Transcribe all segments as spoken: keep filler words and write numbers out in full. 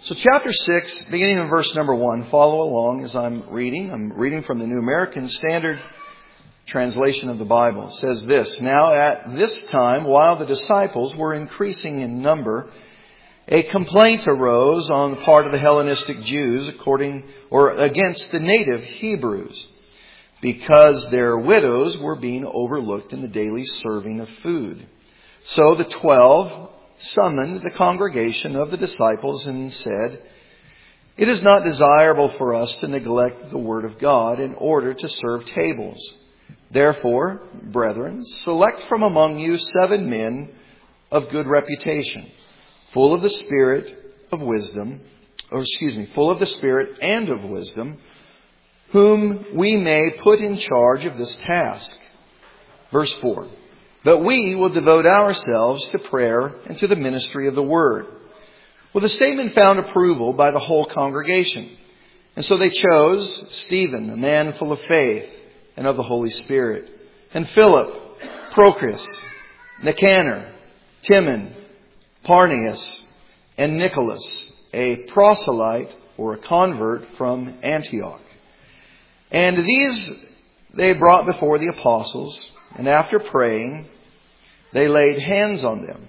So chapter six, beginning in verse number one, follow along as I'm reading. I'm reading from the New American Standard Translation of the Bible. It says this: Now at this time, while the disciples were increasing in number, a complaint arose on the part of the Hellenistic Jews according or against the native Hebrews, because their widows were being overlooked in the daily serving of food. So the twelve summoned the congregation of the disciples and said, "It is not desirable for us to neglect the word of God in order to serve tables. Therefore, brethren, select from among you seven men of good reputation, full of the Spirit of wisdom, or excuse me, full of the Spirit and of wisdom, whom we may put in charge of this task." Verse four. "But we will devote ourselves to prayer and to the ministry of the word." Well, the statement found approval by the whole congregation. And so they chose Stephen, a man full of faith and of the Holy Spirit, and Philip, Prochorus, Nicanor, Timon, Parmenas, and Nicholas, a proselyte or a convert from Antioch. And these they brought before the apostles, and after praying, they laid hands on them.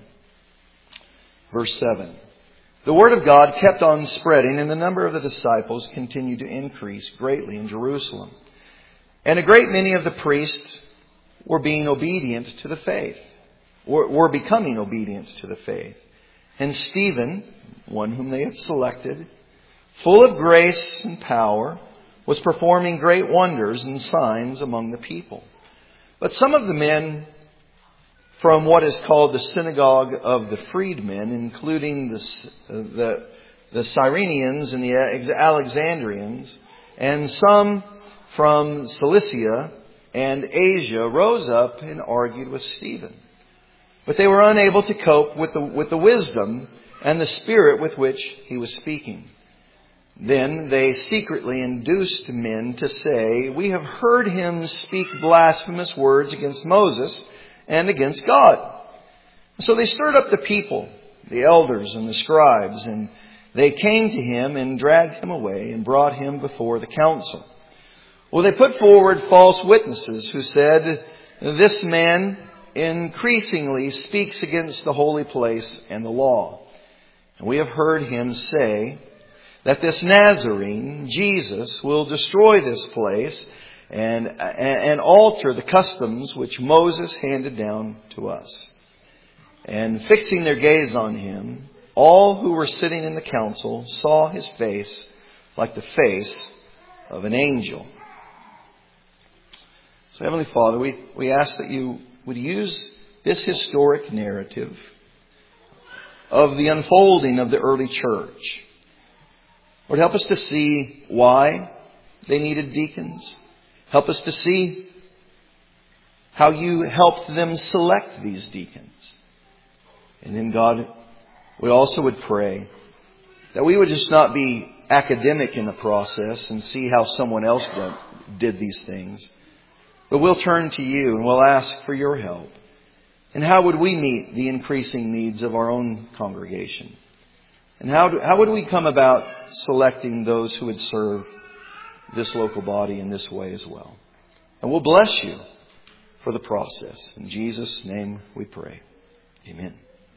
Verse seven. The word of God kept on spreading, and the number of the disciples continued to increase greatly in Jerusalem. And a great many of the priests were being obedient to the faith, or were becoming obedient to the faith. And Stephen, one whom they had selected, full of grace and power, was performing great wonders and signs among the people. But some of the men from what is called the synagogue of the freedmen, including the, the, the Cyrenians and the Alexandrians, and some from Cilicia and Asia, rose up and argued with Stephen. But they were unable to cope with the, with the wisdom and the spirit with which he was speaking. Then they secretly induced men to say, "We have heard him speak blasphemous words against Moses and against God." So they stirred up the people, the elders and the scribes, and they came to him and dragged him away and brought him before the council. Well, they put forward false witnesses who said, "This man increasingly speaks against the holy place and the law. And we have heard him say that this Nazarene, Jesus, will destroy this place and, and alter the customs which Moses handed down to us." And fixing their gaze on him, all who were sitting in the council saw his face like the face of an angel. So, Heavenly Father, we, we ask that you would use this historic narrative of the unfolding of the early church. Lord, help us to see why they needed deacons. Help us to see how you helped them select these deacons. And then, God, we also would pray that we would just not be academic in the process and see how someone else did these things. But we'll turn to you and we'll ask for your help. And how would we meet the increasing needs of our own congregation? And how do, how would we come about selecting those who would serve this local body in this way as well? And we'll bless you for the process. In Jesus' name we pray. Amen.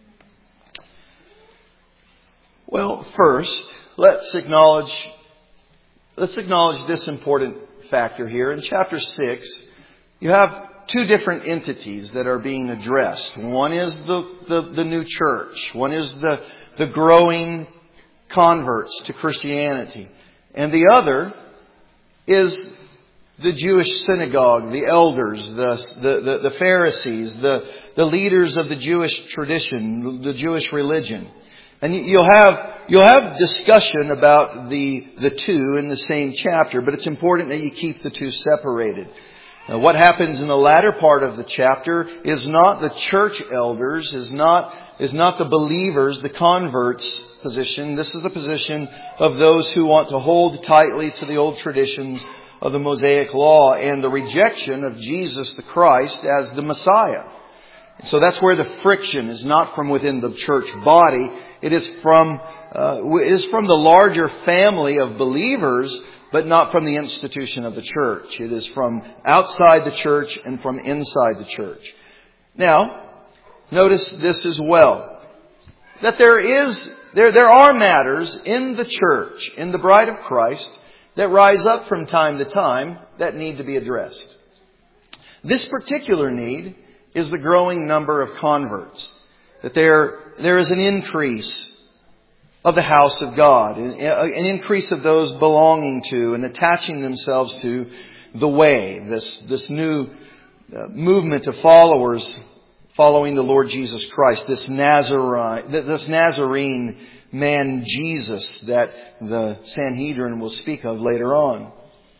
Well, first, let's acknowledge, let's acknowledge this important factor here. In chapter six, you have two different entities that are being addressed. One is the, the, the new church. One is the, the growing converts to Christianity. And the other is the Jewish synagogue, the elders, the, the, the, the Pharisees, the, the leaders of the Jewish tradition, the Jewish religion. And you'll have, you'll have discussion about the, the two in the same chapter, but it's important that you keep the two separated. Now, what happens in the latter part of the chapter is not the church elders, is not, is not the believers, the converts position. This is the position of those who want to hold tightly to the old traditions of the Mosaic law and the rejection of Jesus the Christ as the Messiah. So that's where the friction is not from within the church body. It is from, uh, it is from the larger family of believers, but not from the institution of the church. It is from outside the church and from inside the church. Now, notice this as well. That there is, there, there are matters in the church, in the bride of Christ, that rise up from time to time that need to be addressed. This particular need is the growing number of converts. That there, there is an increase of the house of God, an, an increase of those belonging to and attaching themselves to the way, this, this new uh, movement of followers following the Lord Jesus Christ, this Nazarene, this Nazarene man Jesus that the Sanhedrin will speak of later on.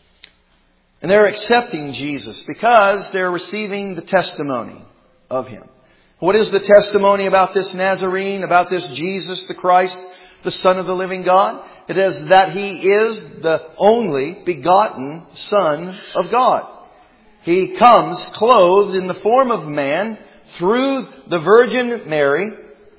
And they're accepting Jesus because they're receiving the testimony of Him. What is the testimony about this Nazarene, about this Jesus the Christ, the Son of the living God? It is that He is the only begotten Son of God. He comes clothed in the form of man through the Virgin Mary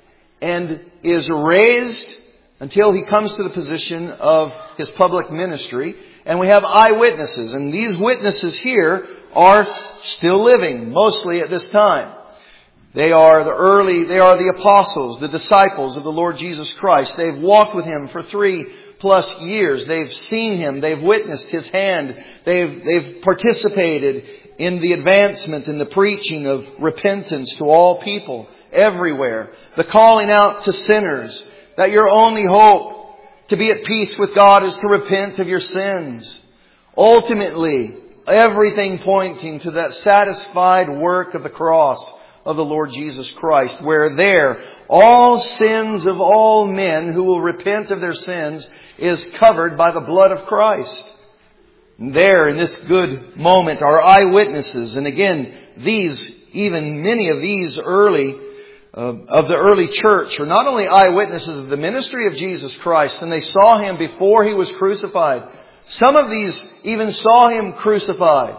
and is raised until He comes to the position of His public ministry. And we have eyewitnesses. And these witnesses here are still living, mostly at this time. They are the early, they are the apostles, the disciples of the Lord Jesus Christ. They've walked with Him for three plus years. They've seen Him. They've witnessed His hand. They've, they've participated in the advancement and the preaching of repentance to all people everywhere. The calling out to sinners that your only hope to be at peace with God is to repent of your sins. Ultimately, everything pointing to that satisfied work of the cross of the Lord Jesus Christ, where there all sins of all men who will repent of their sins is covered by the blood of Christ. And there, in this good moment, are eyewitnesses. And again, these, even many of these early, uh, of the early church, are not only eyewitnesses of the ministry of Jesus Christ, and they saw Him before He was crucified. Some of these even saw Him crucified.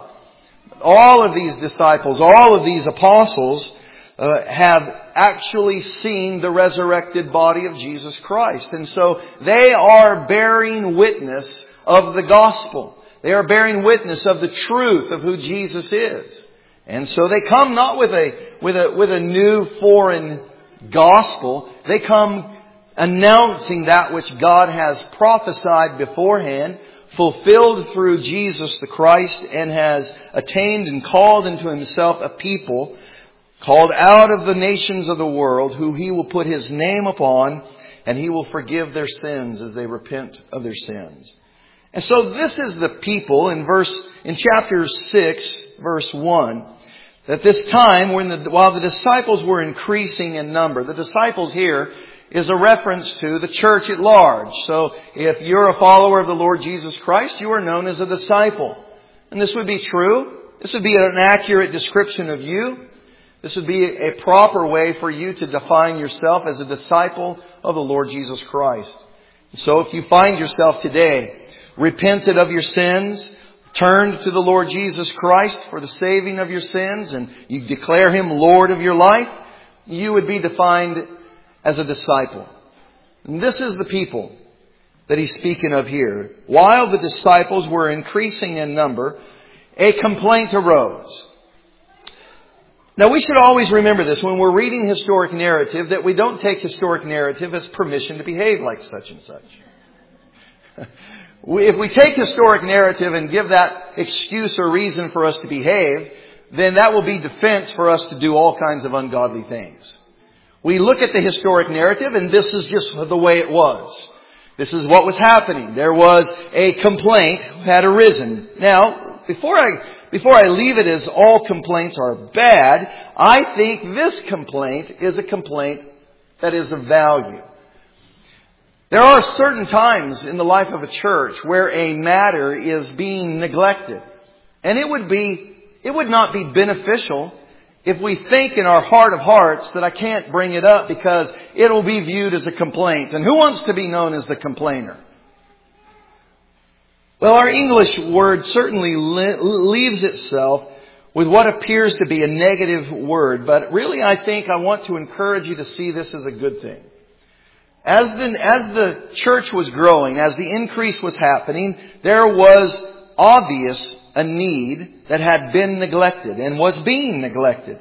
All of these disciples, all of these apostles uh, have actually seen the resurrected body of Jesus Christ. And so they are bearing witness of the gospel. They are bearing witness of the truth of who Jesus is. And so they come not with a, with a, with a new foreign gospel. They come announcing that which God has prophesied beforehand, fulfilled through Jesus the Christ, and has attained and called into Himself a people called out of the nations of the world, who He will put His name upon, and He will forgive their sins as they repent of their sins. And so this is the people in verse, in chapter six, verse one, that this time when the, while the disciples were increasing in number, the disciples here is a reference to the church at large. So if you're a follower of the Lord Jesus Christ, you are known as a disciple. And this would be true. This would be an accurate description of you. This would be a proper way for you to define yourself as a disciple of the Lord Jesus Christ. So if you find yourself today repented of your sins, turned to the Lord Jesus Christ for the saving of your sins, and you declare Him Lord of your life, you would be defined as a disciple. And this is the people that He's speaking of here. While the disciples were increasing in number, a complaint arose. Now we should always remember this when we're reading historic narrative, that we don't take historic narrative as permission to behave like such and such. If we take historic narrative and give that excuse or reason for us to behave, then that will be defense for us to do all kinds of ungodly things. We look at the historic narrative, and this is just the way it was. This is what was happening. There was a complaint had arisen. Now, before I, before I leave it as all complaints are bad, I think this complaint is a complaint that is of value. There are certain times in the life of a church where a matter is being neglected. And it would be, it would not be beneficial if we think in our heart of hearts that I can't bring it up because it'll be viewed as a complaint. And who wants to be known as the complainer? Well, our English word certainly leaves itself with what appears to be a negative word. But really, I think I want to encourage you to see this as a good thing. As the, as the church was growing, as the increase was happening, there was obvious a need that had been neglected and was being neglected.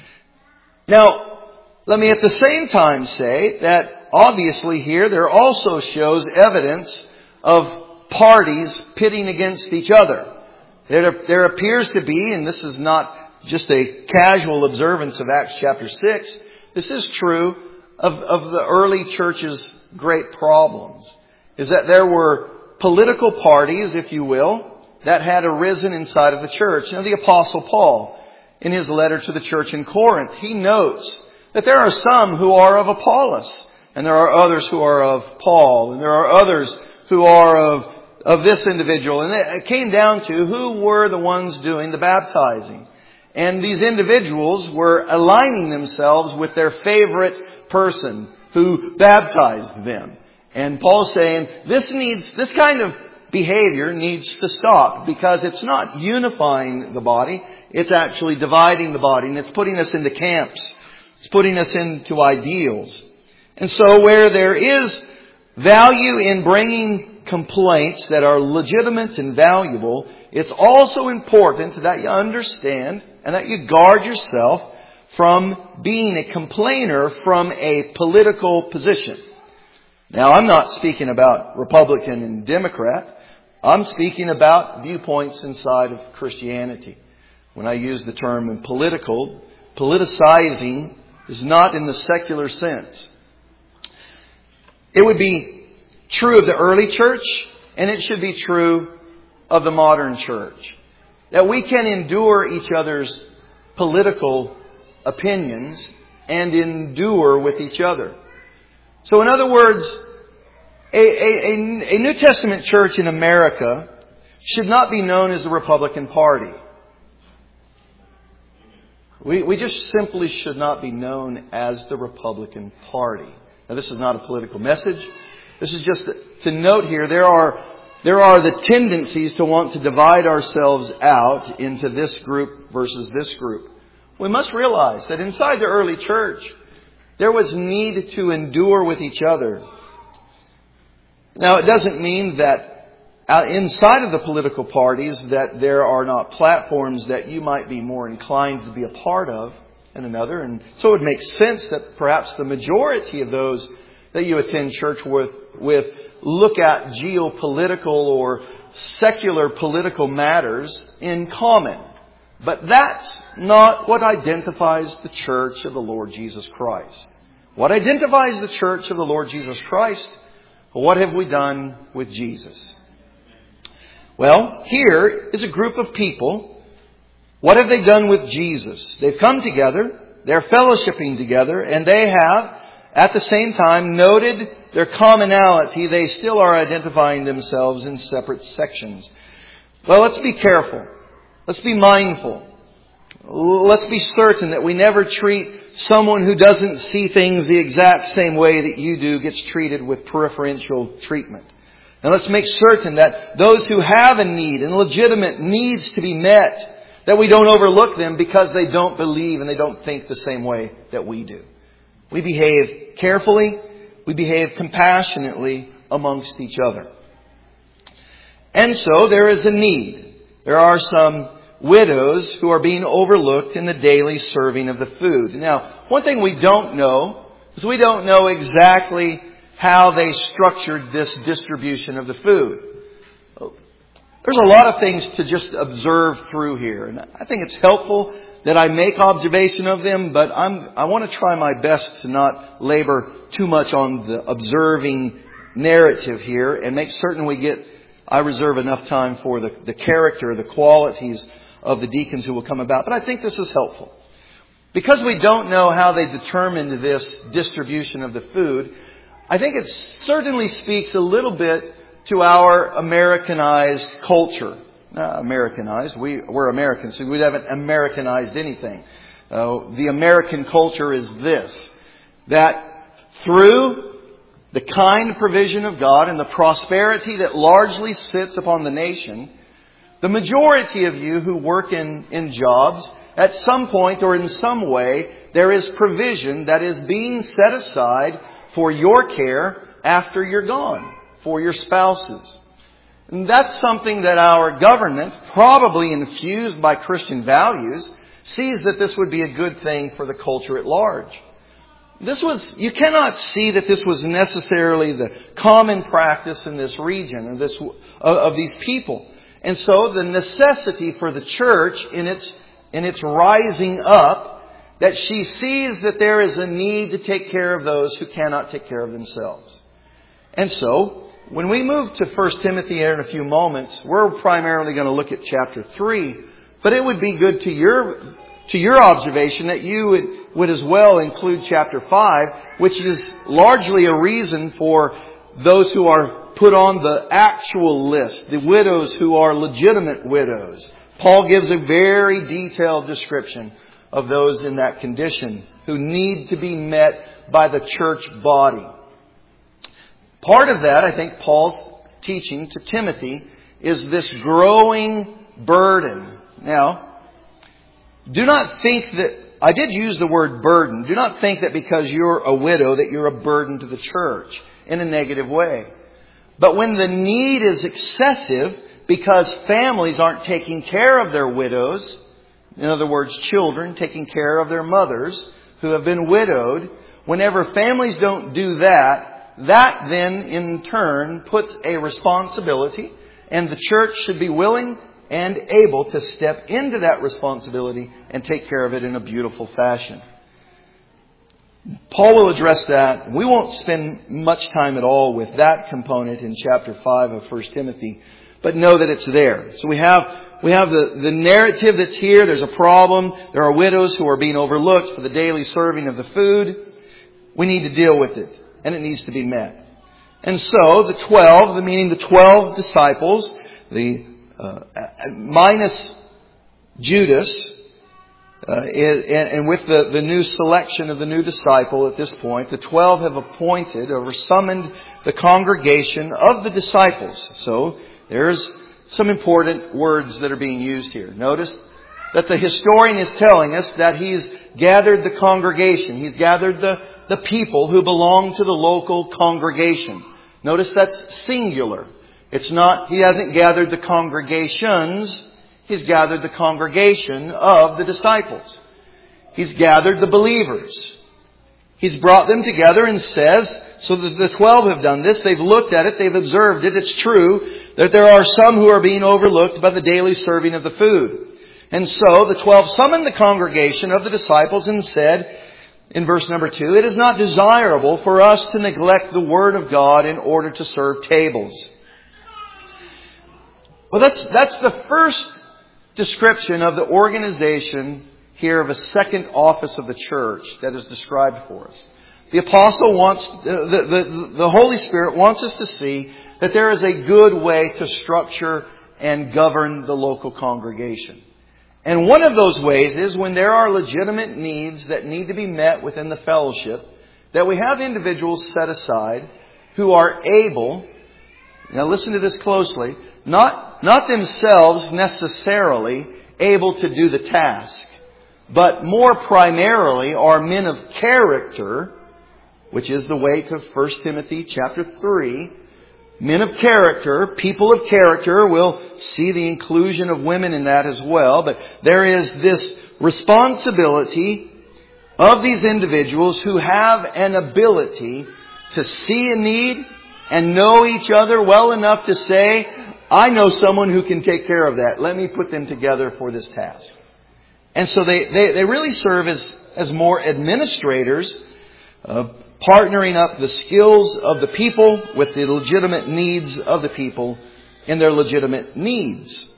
Now, let me at the same time say that obviously here there also shows evidence of parties pitting against each other. There, there appears to be, and this is not just a casual observance of Acts chapter six, this is true of, of the early church's great problems, is that there were political parties, if you will, that had arisen inside of the church. Now, the Apostle Paul, in his letter to the church in Corinth, he notes that there are some who are of Apollos, and there are others who are of Paul, and there are others who are of, of this individual. And it came down to who were the ones doing the baptizing. And these individuals were aligning themselves with their favorite person who baptized them. And Paul's saying this needs, this kind of behavior needs to stop, because it's not unifying the body. It's actually dividing the body, and it's putting us into camps. It's putting us into ideals. And so where there is value in bringing complaints that are legitimate and valuable, it's also important that you understand and that you guard yourself from being a complainer from a political position. Now, I'm not speaking about Republican and Democrat. I'm speaking about viewpoints inside of Christianity. When I use the term political, politicizing is not in the secular sense. It would be true of the early church, and it should be true of the modern church, that we can endure each other's political opinions and endure with each other. So in other words, a, a, a, a New Testament church in America should not be known as the Republican Party. We, we just simply should not be known as the Republican Party. Now, this is not a political message. This is just to note here, there are, there are the tendencies to want to divide ourselves out into this group versus this group. We must realize that inside the early church, there was need to endure with each other. Now, it doesn't mean that inside of the political parties that there are not platforms that you might be more inclined to be a part of than another. And so it would make sense that perhaps the majority of those that you attend church with, with look at geopolitical or secular political matters in common. But that's not what identifies the church of the Lord Jesus Christ. What identifies the church of the Lord Jesus Christ? What have we done with Jesus? Well, here is a group of people. What have they done with Jesus? They've come together, they're fellowshipping together, and they have, at the same time, noted their commonality. They still are identifying themselves in separate sections. Well, let's be careful. Let's be mindful. Let's be certain that we never treat someone who doesn't see things the exact same way that you do gets treated with preferential treatment. And let's make certain that those who have a need and legitimate needs to be met, that we don't overlook them because they don't believe and they don't think the same way that we do. We behave carefully. We behave compassionately amongst each other. And so there is a need. There are some widows who are being overlooked in the daily serving of the food. Now, one thing we don't know is we don't know exactly how they structured this distribution of the food. There's a lot of things to just observe through here. And I think it's helpful that I make observation of them, but I'm, I want to try my best to not labor too much on the observing narrative here and make certain we get, I reserve enough time for the, the character, the qualities of the deacons who will come about. But I think this is helpful. Because we don't know how they determined this distribution of the food, I think it certainly speaks a little bit to our Americanized culture. Uh, Americanized. We, we're Americans, so we haven't Americanized anything. Uh, the American culture is this, that through the kind provision of God and the prosperity that largely sits upon the nation, The majority of you who work in, in jobs, at some point or in some way, there is provision that is being set aside for your care after you're gone, for your spouses. And that's something that our government, probably infused by Christian values, sees that this would be a good thing for the culture at large. This was, you cannot see that this was necessarily the common practice in this region of, this, of these people. And so the necessity for the church in its, in its rising up, that she sees that there is a need to take care of those who cannot take care of themselves. And so, when we move to First Timothy here in a few moments, we're primarily going to look at chapter three. But it would be good to your, to your observation that you would, would as well include chapter five, which is largely a reason for those who are put on the actual list, the widows who are legitimate widows. Paul gives a very detailed description of those in that condition who need to be met by the church body. Part of that, I think, Paul's teaching to Timothy is this growing burden. Now, do not think that, I did use the word burden. Do not think that because you're a widow that you're a burden to the church in a negative way. But when the need is excessive because families aren't taking care of their widows, in other words, children taking care of their mothers who have been widowed, whenever families don't do that, that then in turn puts a responsibility, and the church should be willing and able to step into that responsibility and take care of it in a beautiful fashion. Paul will address that. We won't spend much time at all with that component in chapter five of First Timothy, but know that it's there. So we have we have the, the narrative that's here. There's a problem. There are widows who are being overlooked for the daily serving of the food. We need to deal with it, and it needs to be met. And so the twelve, meaning the twelve disciples, the uh, minus Judas, Uh, and, and with the, the new selection of the new disciple at this point, the twelve have appointed or summoned the congregation of the disciples. So there's some important words that are being used here. Notice that the historian is telling us that he's gathered the congregation. He's gathered the, the people who belong to the local congregation. Notice that's singular. It's not, he hasn't gathered the congregations. He's gathered the congregation of the disciples. He's gathered the believers. He's brought them together and says, so that the twelve have done this. They've looked at it. They've observed it. It's true that there are some who are being overlooked by the daily serving of the food. And so the twelve summoned the congregation of the disciples and said, in verse number two, it is not desirable for us to neglect the word of God in order to serve tables. Well, that's, that's the first description of the organization here of a second office of the church that is described for us. The apostle wants, the, the, the Holy Spirit wants us to see that there is a good way to structure and govern the local congregation. And one of those ways is when there are legitimate needs that need to be met within the fellowship, that we have individuals set aside who are able, now listen to this closely, not, not themselves necessarily able to do the task, but more primarily are men of character, which is the way to First Timothy chapter three. Men of character, people of character, we'll see the inclusion of women in that as well, but there is this responsibility of these individuals who have an ability to see a need and know each other well enough to say, I know someone who can take care of that. Let me put them together for this task. And so they, they, they really serve as, as more administrators, uh, partnering up the skills of the people with the legitimate needs of the people in their legitimate needs.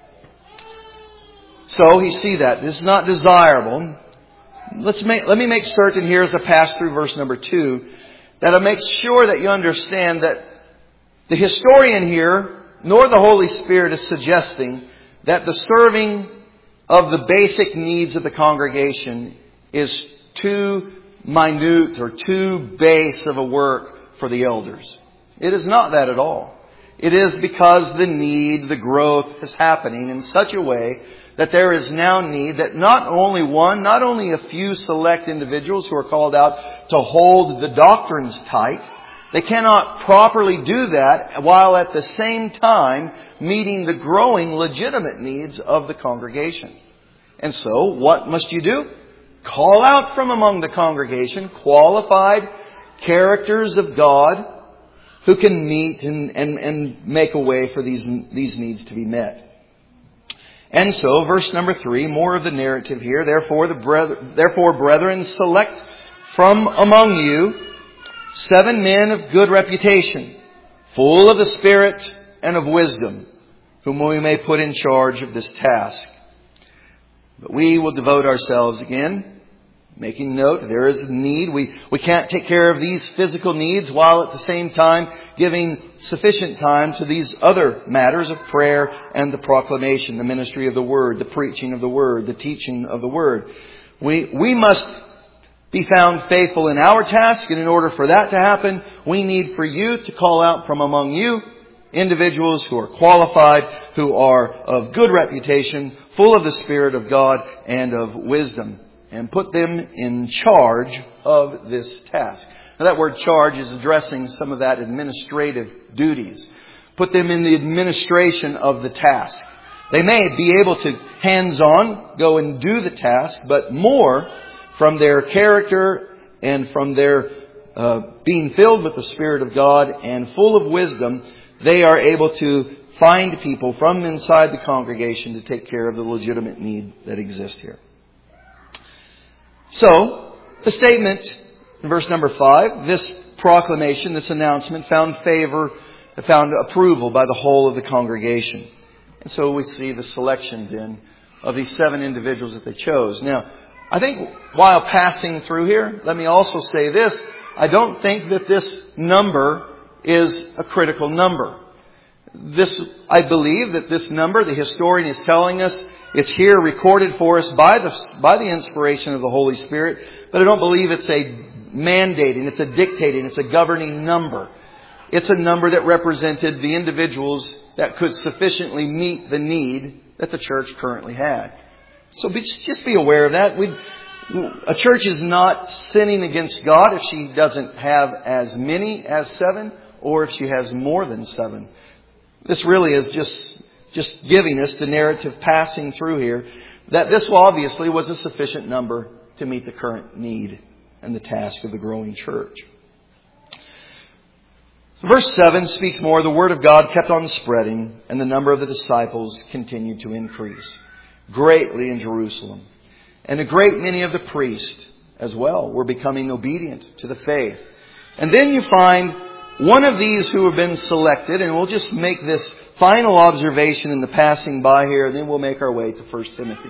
So you see that. This is not desirable. Let's make, let me make certain here as I pass through verse number two, that I make sure that you understand that the historian here, nor the Holy Spirit, is suggesting that the serving of the basic needs of the congregation is too minute or too base of a work for the elders. It is not that at all. it is because the need, the growth is happening in such a way that there is now need that not only one, not only a few select individuals who are called out to hold the doctrines tight, they cannot properly do that while at the same time meeting the growing legitimate needs of the congregation. And so, what must you do? Call out from among the congregation qualified characters of God who can meet and, and, and make a way for these, these needs to be met. And so, verse number three, more of the narrative here. Therefore, the brethren, therefore, brethren, select from among you seven men of good reputation, full of the Spirit and of wisdom, whom we may put in charge of this task. But we will devote ourselves again, making note there is a need. We, we can't take care of these physical needs while at the same time giving sufficient time to these other matters of prayer and the proclamation, the ministry of the Word, the preaching of the Word, the teaching of the Word. We, we must be found faithful in our task, and in order for that to happen, we need for you to call out from among you individuals who are qualified, who are of good reputation, full of the Spirit of God and of wisdom, and put them in charge of this task. Now that word charge is addressing some of that administrative duties. Put them in the administration of the task. They may be able to hands-on go and do the task, but more from their character and from their uh, being filled with the Spirit of God and full of wisdom, they are able to find people from inside the congregation to take care of the legitimate need that exists here. So, the statement in verse number five, this proclamation, this announcement found favor, found approval by the whole of the congregation. And so we see the selection then of these seven individuals that they chose. Now, I think while passing through here, let me also say this. I don't think that this number is a critical number. This, I believe that this number, the historian is telling us, it's here recorded for us by the, by the inspiration of the Holy Spirit, but I don't believe it's a mandating, it's a dictating, it's a governing number. It's a number that represented the individuals that could sufficiently meet the need that the church currently had. So be, just be aware of that. We, a church is not sinning against God if she doesn't have as many as seven, or if she has more than seven. This really is just, just giving us the narrative passing through here that this obviously was a sufficient number to meet the current need and the task of the growing church. So verse seven speaks more. The word of God kept on spreading, and the number of the disciples continued to increase greatly in Jerusalem. And a great many of the priests as well were becoming obedient to the faith. And then you find one of these who have been selected, and we'll just make this final observation in the passing by here, and then we'll make our way to First Timothy.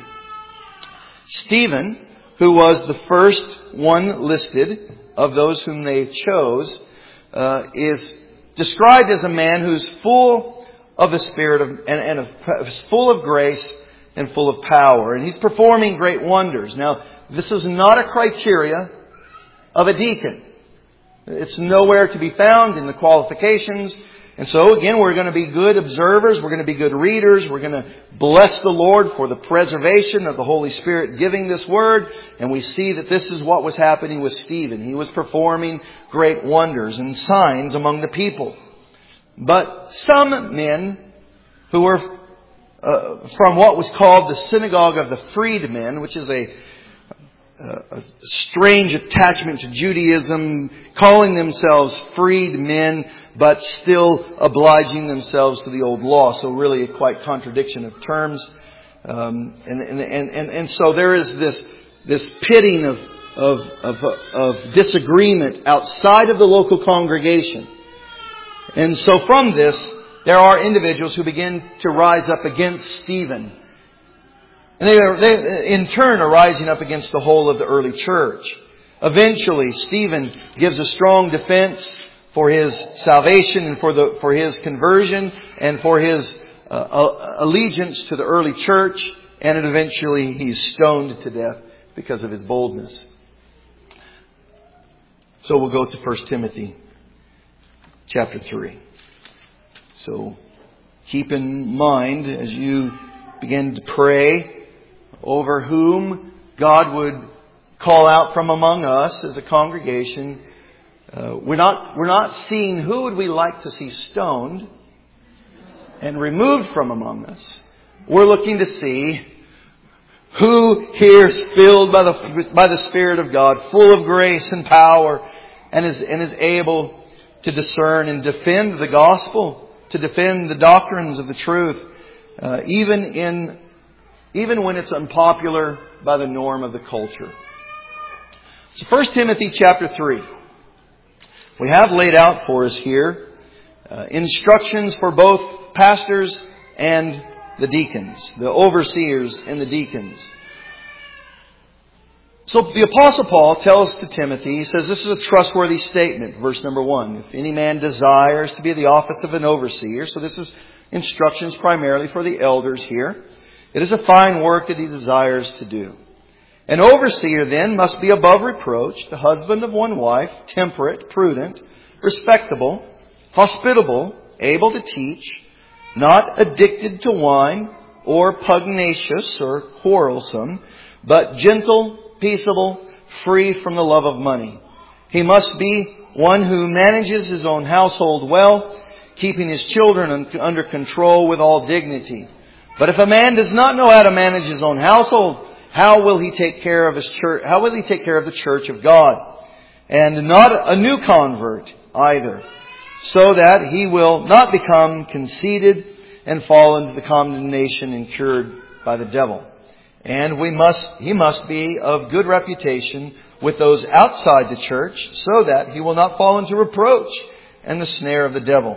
Stephen, who was the first one listed of those whom they chose, uh, is described as a man who's full of the Spirit of, and, and of, full of grace and full of power. And he's performing great wonders. Now, this is not a criteria of a deacon. It's nowhere to be found in the qualifications. And so, again, we're going to be good observers. We're going to be good readers. We're going to bless the Lord for the preservation of the Holy Spirit giving this word. And we see that this is what was happening with Stephen. He was performing great wonders and signs among the people. But some men who were uh, from what was called the synagogue of the freedmen, which is a a strange attachment to Judaism, calling themselves freed men, but still obliging themselves to the old law. So really a quite contradiction of terms. Um, and, and, and, and so there is this, this pitting of, of, of, of disagreement outside of the local congregation. And so from this, there are individuals who begin to rise up against Stephen. And they, are, they, in turn, are rising up against the whole of the early church. Eventually, Stephen gives a strong defense for his salvation and for the for his conversion and for his uh, allegiance to the early church. And eventually, he's stoned to death because of his boldness. So we'll go to First Timothy chapter three. So keep in mind as you begin to pray over whom God would call out from among us as a congregation. Uh, we're not we're not seeing who would we like to see stoned and removed from among us. We're looking to see who here is filled by the by the Spirit of God, full of grace and power, and is and is able to discern and defend the gospel, to defend the doctrines of the truth, uh, even in even when it's unpopular by the norm of the culture. So First Timothy chapter three. We have laid out for us here uh, instructions for both pastors and the deacons, the overseers and the deacons. So the Apostle Paul tells to Timothy, he says this is a trustworthy statement, verse number one. If any man desires to be the office of an overseer, so this is instructions primarily for the elders here. It is a fine work that he desires to do. An overseer then must be above reproach, the husband of one wife, temperate, prudent, respectable, hospitable, able to teach, not addicted to wine or pugnacious or quarrelsome, but gentle, peaceable, free from the love of money. He must be one who manages his own household well, keeping his children under control with all dignity. But if a man does not know how to manage his own household, how will he take care of his church? How will he take care of the church of God? And not a new convert either, so that he will not become conceited and fall into the condemnation incurred by the devil. And we must, he must be of good reputation with those outside the church, so that he will not fall into reproach and the snare of the devil.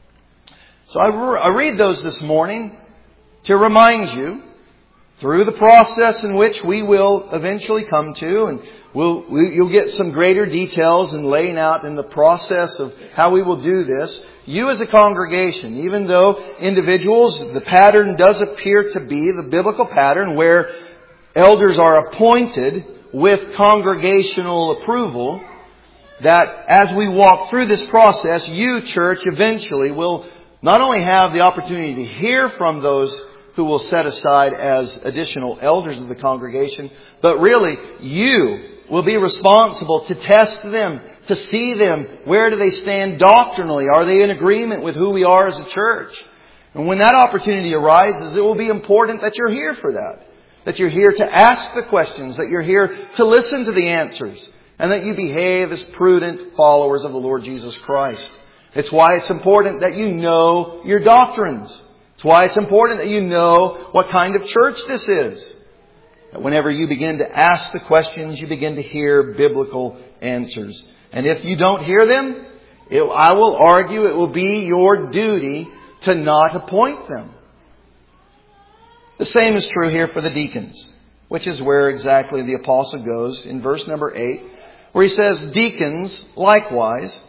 So I, re- I read those this morning to remind you, through the process in which we will eventually come to, and we'll, we, you'll get some greater details in laying out in the process of how we will do this. You as a congregation, even though individuals, the pattern does appear to be the biblical pattern where elders are appointed with congregational approval, that as we walk through this process, you, church, eventually will not only have the opportunity to hear from those who will set aside as additional elders of the congregation, but really you will be responsible to test them, to see them. Where do they stand doctrinally? Are they in agreement with who we are as a church? And when that opportunity arises, it will be important that you're here for that. That you're here to ask the questions, that you're here to listen to the answers, and that you behave as prudent followers of the Lord Jesus Christ. It's why it's important that you know your doctrines. It's why it's important that you know what kind of church this is. That whenever you begin to ask the questions, you begin to hear biblical answers. And if you don't hear them, it, I will argue it will be your duty to not appoint them. The same is true here for the deacons, which is where exactly the apostle goes in verse number eight, where he says, deacons likewise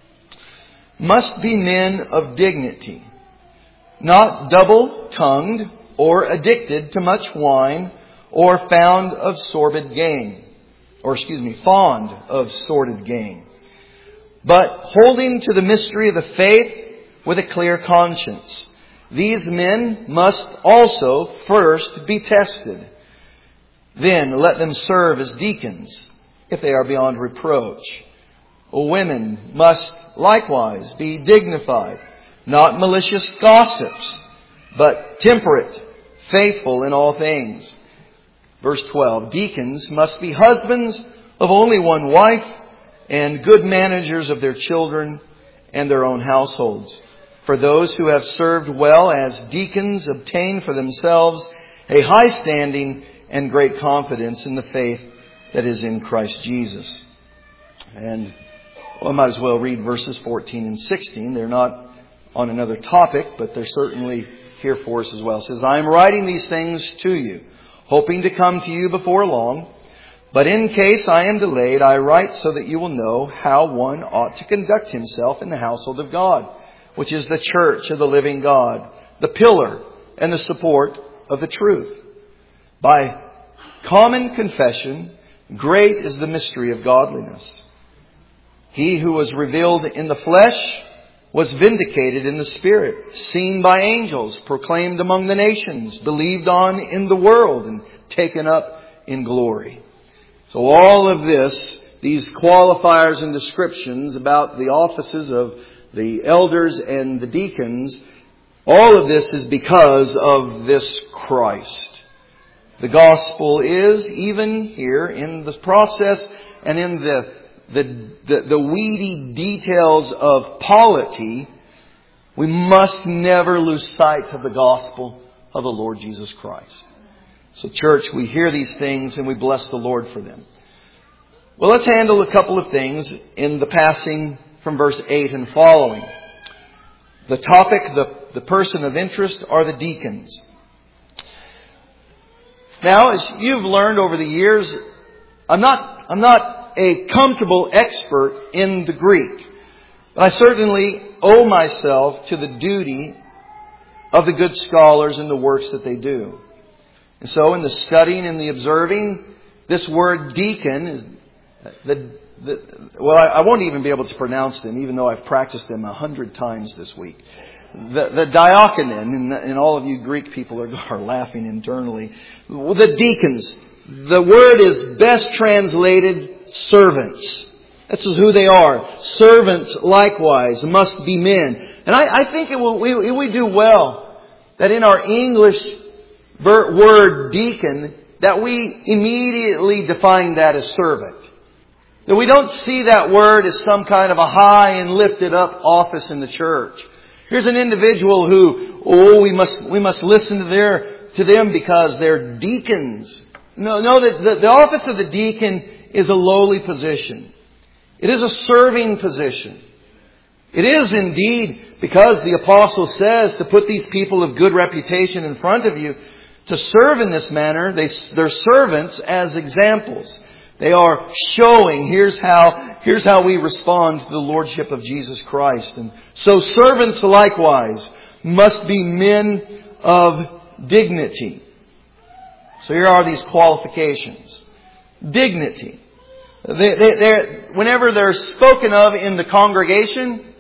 must be men of dignity, not double-tongued or addicted to much wine or found of sordid gain, or excuse me, fond of sordid gain, but holding to the mystery of the faith with a clear conscience. These men must also first be tested. Then let them serve as deacons if they are beyond reproach. Women must likewise be dignified, not malicious gossips, but temperate, faithful in all things. Verse twelve, deacons must be husbands of only one wife and good managers of their children and their own households. For those who have served well as deacons obtain for themselves a high standing and great confidence in the faith that is in Christ Jesus. And well, I might as well read verses fourteen and sixteen. They're not on another topic, but they're certainly here for us as well. It says, I am writing these things to you, hoping to come to you before long. But in case I am delayed, I write so that you will know how one ought to conduct himself in the household of God, which is the church of the living God, the pillar and the support of the truth. By common confession, great is the mystery of godliness. He who was revealed in the flesh, was vindicated in the Spirit, seen by angels, proclaimed among the nations, believed on in the world, and taken up in glory. So all of this, these qualifiers and descriptions about the offices of the elders and the deacons, all of this is because of this Christ. The gospel is, even here in the process and in the, the, the, the weedy details of polity, we must never lose sight of the gospel of the Lord Jesus Christ. So church, we hear these things and we bless the Lord for them. Well, let's handle a couple of things in the passing from verse eight and following. The topic, the, the person of interest, are the deacons. Now, as you've learned over the years, I'm not, I'm not a comfortable expert in the Greek. But I certainly owe myself to the duty of the good scholars and the works that they do. And so in the studying and the observing, this word deacon is the, the well, I, I won't even be able to pronounce them, even though I've practiced them a hundred times this week. The, the diakonon, and, and all of you Greek people are, are laughing internally. The deacons, the word is best translated servants. This is who they are. Servants likewise must be men. And I, I think it will, we, we do well that in our English word deacon, that we immediately define that as servant. That we don't see that word as some kind of a high and lifted up office in the church. Here's an individual who, oh, we must, we must listen to their, to them because they're deacons. No, no, the, the, the office of the deacon is a lowly position. It is a serving position. It is indeed, because the apostle says to put these people of good reputation in front of you, to serve in this manner. They, they're servants as examples. They are showing, here's how, here's how we respond to the Lordship of Jesus Christ. And so servants likewise must be men of dignity. So here are these qualifications. Dignity. They, they, they're, whenever they're spoken of in the congregation,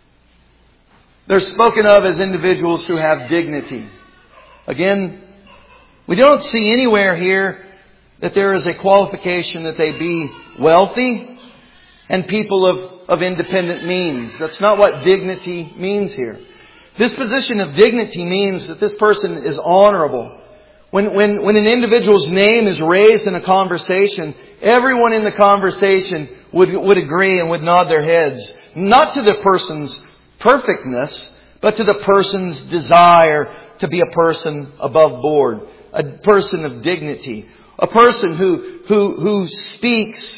they're spoken of as individuals who have dignity. Again, we don't see anywhere here that there is a qualification that they be wealthy and people of, of independent means. That's not what dignity means here. This position of dignity means that this person is honorable. When, when, when an individual's name is raised in a conversation, everyone in the conversation would, would agree and would nod their heads. Not to the person's perfectness, but to the person's desire to be a person above board. A person of dignity. A person who, who, who speaks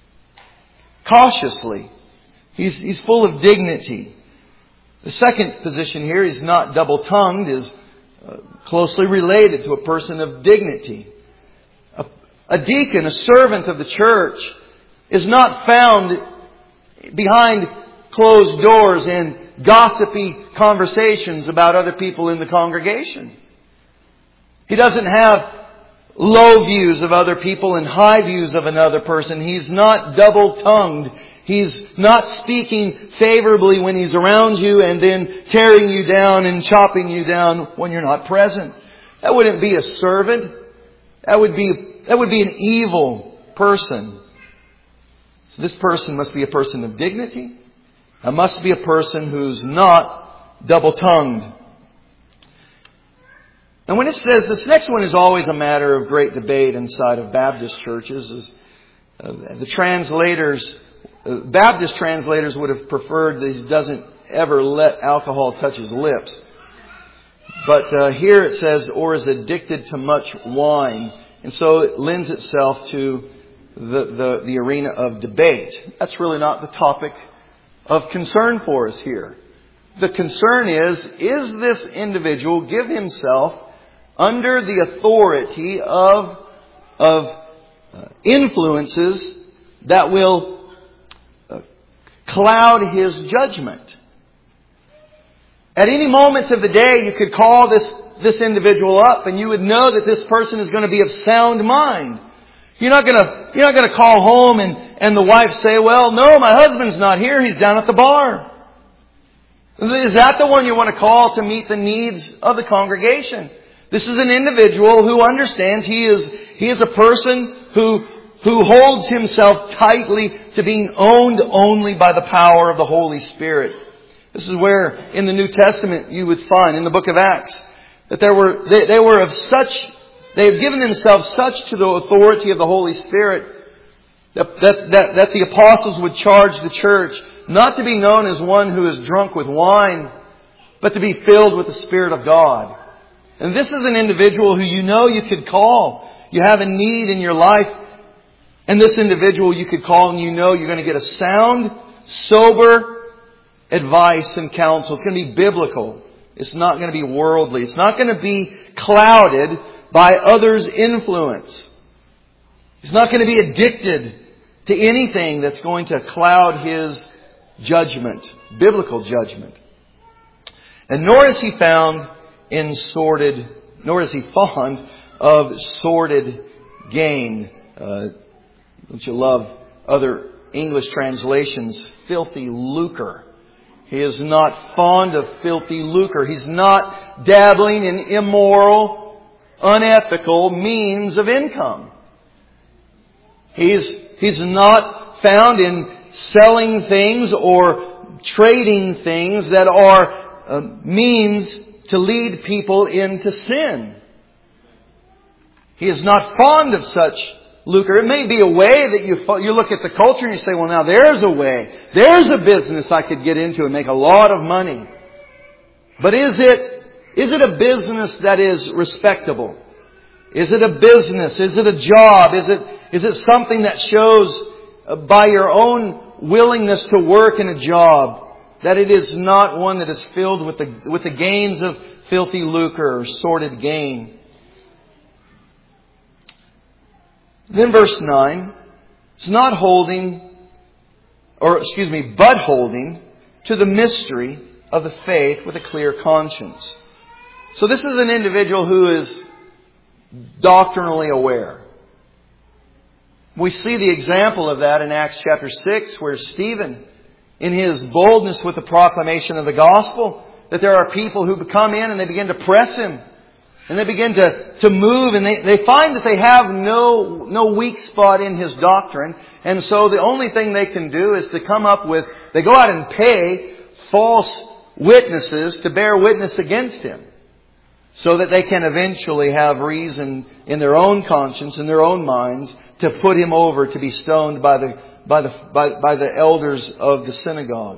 cautiously. He's, he's full of dignity. The second position here is not double-tongued, is uh, closely related to a person of dignity. A, a deacon, a servant of the church, is not found behind closed doors in gossipy conversations about other people in the congregation. He doesn't have low views of other people and high views of another person. He's not double-tongued. He's not speaking favorably when he's around you and then tearing you down and chopping you down when you're not present. That wouldn't be a servant. That would be, that would be an evil person. So this person must be a person of dignity. It must be a person who's not double-tongued. And when it says, this next one is always a matter of great debate inside of Baptist churches. Is, uh, the translators, uh, Baptist translators would have preferred that he doesn't ever let alcohol touch his lips. But uh, here it says, or is addicted to much wine. And so it lends itself to the, the, the arena of debate. That's really not the topic of concern for us here. The concern is, is this individual give himself under the authority of, of uh, influences that will uh, cloud his judgment. At any moment of the day, you could call this, this individual up and you would know that this person is going to be of sound mind. You're not going to, you're not going to call home and, and the wife say, well, no, my husband's not here. He's down at the bar. Is that the one you want to call to meet the needs of the congregation? This is an individual who understands he is, he is a person who, who holds himself tightly to being owned only by the power of the Holy Spirit. This is where in the New Testament you would find, in the book of Acts, that there were, they, they were of such, they have given themselves such to the authority of the Holy Spirit that, that, that, that the apostles would charge the church not to be known as one who is drunk with wine, but to be filled with the Spirit of God. And this is an individual who you know you could call. You have a need in your life. And this individual you could call and you know you're going to get a sound, sober advice and counsel. It's going to be biblical. It's not going to be worldly. It's not going to be clouded by others' influence. He's not going to be addicted to anything that's going to cloud his judgment, biblical judgment. And nor is he found in sordid, nor is he fond of sordid gain. Uh, don't you love other English translations? Filthy lucre. He is not fond of filthy lucre. He's not dabbling in immoral, unethical means of income. He's, he's not found in selling things or trading things that are uh, means to lead people into sin. He is not fond of such lucre. It may be a way that you you look at the culture and you say, well, now there's a way. There's a business I could get into and make a lot of money. But is it, is it a business that is respectable? Is it a business? Is it a job? Is it, is it something that shows by your own willingness to work in a job that it is not one that is filled with the, with the gains of filthy lucre or sordid gain? Then verse nine, it's not holding, or excuse me, but holding to the mystery of the faith with a clear conscience. So this is an individual who is doctrinally aware. We see the example of that in Acts chapter six, where Stephen, in his boldness with the proclamation of the gospel, that there are people who come in and they begin to press him. And they begin to, to move, and they, they find that they have no, no weak spot in his doctrine. And so the only thing they can do is to come up with, they go out and pay false witnesses to bear witness against him, so that they can eventually have reason in their own conscience, in their own minds, to put him over to be stoned by the, by the, by, by the elders of the synagogue.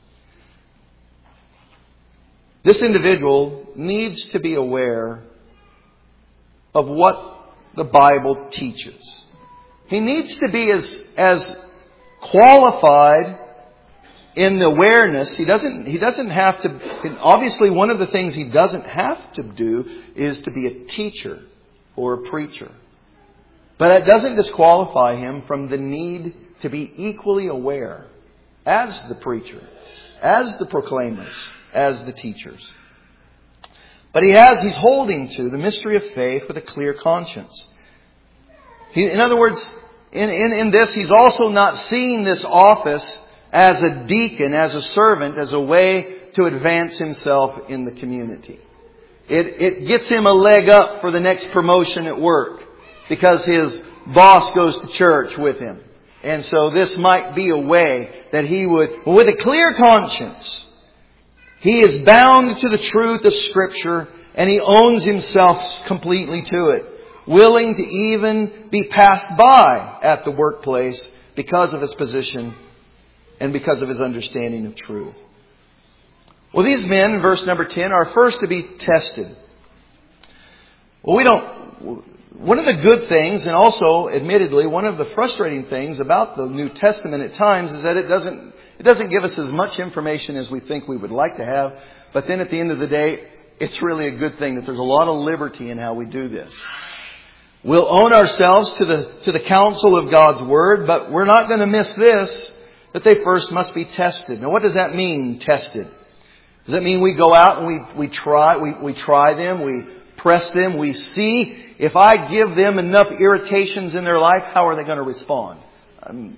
This individual needs to be aware of what the Bible teaches. He needs to be as, as qualified in the awareness. He doesn't, he doesn't have to, obviously one of the things he doesn't have to do is to be a teacher or a preacher. But that doesn't disqualify him from the need to be equally aware as the preacher, as the proclaimers, as the teachers. But he has, he's holding to the mystery of faith with a clear conscience. He, in other words, in, in, in this, he's also not seeing this office as a deacon, as a servant, as a way to advance himself in the community. It, it gets him a leg up for the next promotion at work because his boss goes to church with him. And so this might be a way that he would, with a clear conscience, he is bound to the truth of Scripture, and he owns himself completely to it, willing to even be passed by at the workplace because of his position and because of his understanding of truth. Well, these men, in verse number ten, are first to be tested. Well, we don't... One of the good things, and also, admittedly, one of the frustrating things about the New Testament at times is that it doesn't it doesn't give us as much information as we think we would like to have. But then at the end of the day, it's really a good thing that there's a lot of liberty in how we do this. We'll own ourselves to the to the counsel of God's Word, but we're not going to miss this, that they first must be tested. Now, what does that mean, tested? Does that mean we go out and we, we try we, we try them, we press them, we see if I give them enough irritations in their life, how are they going to respond? Um,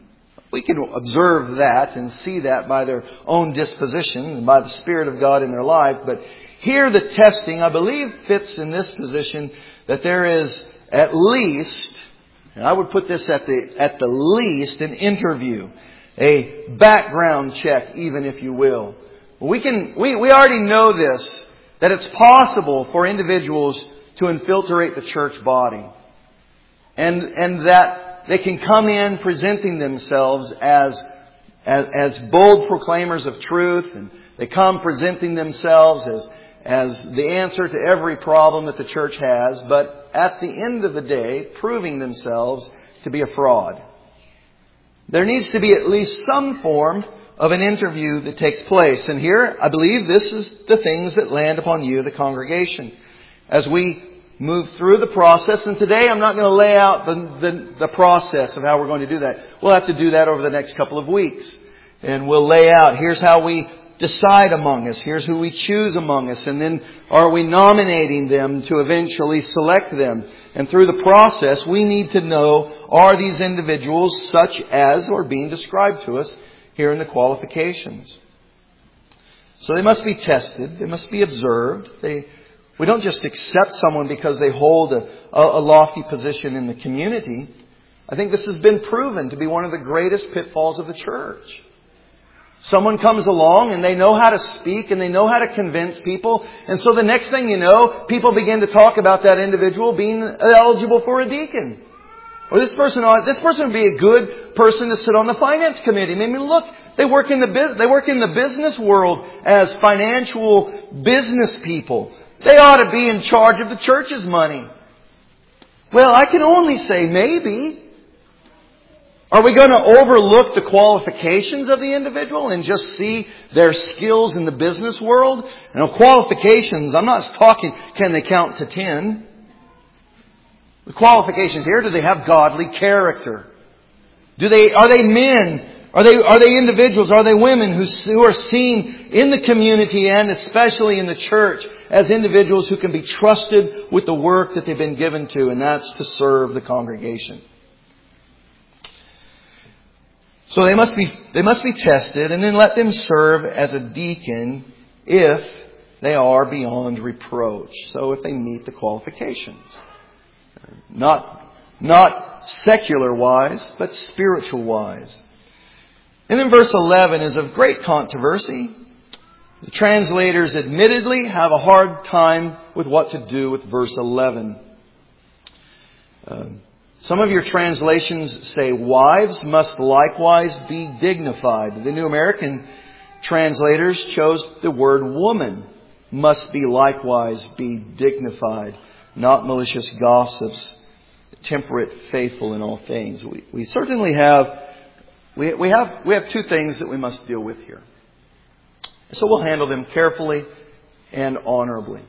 We can observe that and see that by their own disposition and by the Spirit of God in their life. But here the testing, I believe, fits in this position that there is at least, and I would put this at the at the least, an interview, a background check, even if you will. We can we, we already know this, that it's possible for individuals to infiltrate the church body. And and that they can come in presenting themselves as, as as bold proclaimers of truth, and they come presenting themselves as as the answer to every problem that the church has, but at the end of the day, proving themselves to be a fraud. There needs to be at least some form of an interview that takes place. And here, I believe this is the things that land upon you, the congregation. As we move through the process, and today I'm not going to lay out the, the, the process of how we're going to do that. We'll have to do that over the next couple of weeks. And we'll lay out, here's how we decide among us. Here's who we choose among us. And then are we nominating them to eventually select them? And through the process, we need to know, are these individuals such as are being described to us here in the qualifications? So they must be tested. They must be observed. They, we don't just accept someone because they hold a, a, a lofty position in the community. I think this has been proven to be one of the greatest pitfalls of the church. Someone comes along and they know how to speak and they know how to convince people. And so the next thing you know, people begin to talk about that individual being eligible for a deacon. Or this person, this person would be a good person to sit on the finance committee. I mean, look, they work in the they work in the business world as financial business people. They ought to be in charge of the church's money. Well, I can only say maybe. Are we going to overlook the qualifications of the individual and just see their skills in the business world? You know, qualifications, I'm not talking, can they count to ten? The qualifications here, do they have godly character? Do they, are they men? Are they, are they individuals? Are they women who, who are seen in the community and especially in the church as individuals who can be trusted with the work that they've been given to, and that's to serve the congregation? So they must be, they must be tested, and then let them serve as a deacon if they are beyond reproach. So if they meet the qualifications. Not, not secular wise, but spiritual wise. And then verse eleven is of great controversy. The translators admittedly have a hard time with what to do with verse eleven. Uh, Some of your translations say wives must likewise be dignified. The New American translators chose the word woman must be likewise be dignified, not malicious gossips, temperate, faithful in all things. We, we certainly have we, we have we have two things that we must deal with here. So we'll handle them carefully and honorably.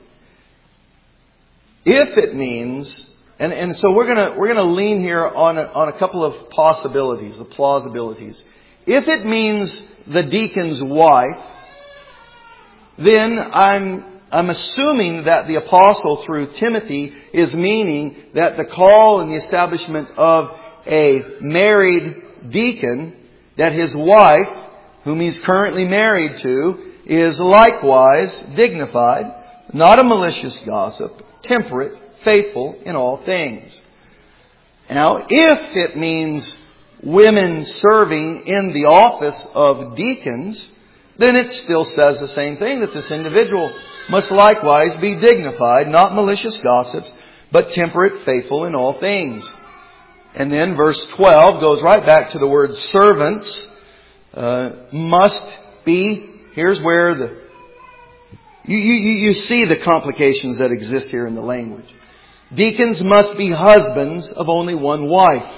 If it means And, and so we're gonna we're gonna lean here on a, on a couple of possibilities, the plausibilities. If it means the deacon's wife, then I'm I'm assuming that the apostle through Timothy is meaning that the call and the establishment of a married deacon, that his wife, whom he's currently married to, is likewise dignified, not a malicious gossip, temperate, faithful in all things. Now, if it means women serving in the office of deacons, then it still says the same thing, that this individual must likewise be dignified, not malicious gossips, but temperate, faithful in all things. And then verse twelve goes right back to the word servants. Uh, must be, here's where the you, you, you see the complications that exist here in the language. Deacons must be husbands of only one wife.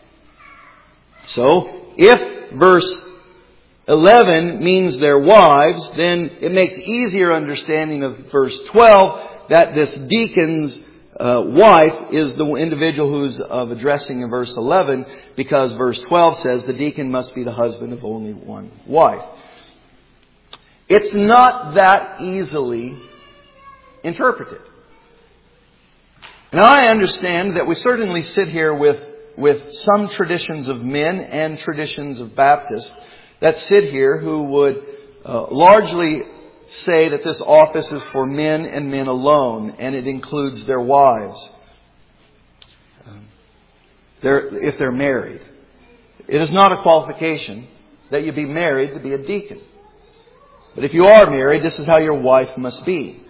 So, if verse eleven means their wives, then it makes easier understanding of verse twelve that this deacon's uh, wife is the individual who's of addressing in verse eleven, because verse twelve says the deacon must be the husband of only one wife. It's not that easily interpreted. And I understand that we certainly sit here with, with some traditions of men and traditions of Baptists that sit here who would uh, largely say that this office is for men and men alone, and it includes their wives, um, they're, if they're married. It is not a qualification that you be married to be a deacon. But if you are married, this is how your wife must be.